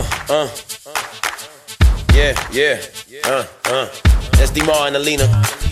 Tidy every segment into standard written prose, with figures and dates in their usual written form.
Yeah. That's D-Mar and Alina.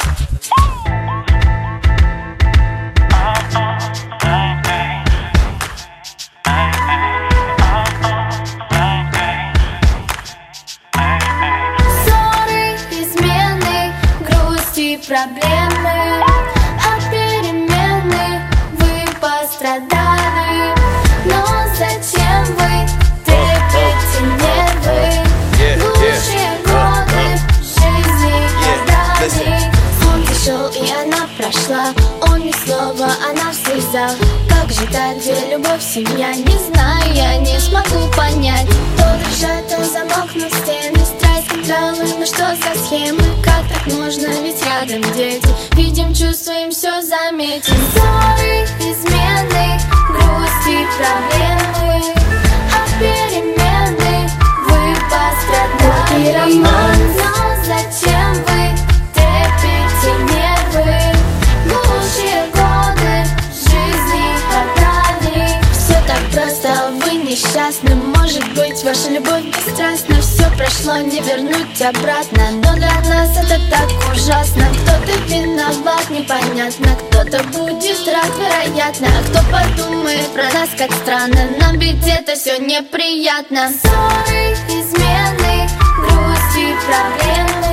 Ссоры, измены, грусти, проблемы, от перемены вы пострадали. Но зачем вы терпите нервы? Лучшие годы жизни отдали. Он пришел и она прошла, он ни слова, она в слезах. Как же так, где любовь, семья? Не знаю, я не смогу понять. То решает, то замокнут стены, страсть, контролы, ну что за схемы? Как так можно, ведь рядом дети. Видим, чувствуем, все заметим. Ссоры, измены, грусти, проблемы, от перемены вы пострадали. Но зачем вы терпите нервы? Лучшие годы жизни отдали. Все так просто, вы несчастны. Может быть, ваша любовь бесстрастна. Все прошло, не вернуть обратно. Но для нас это так ужасно. Кто-то виноват, непонятно. Кто-то будет рад, вероятно. А кто подумает про нас, как странно. Нам ведь это все неприятно. Ссоры, измены, грусти, проблемы,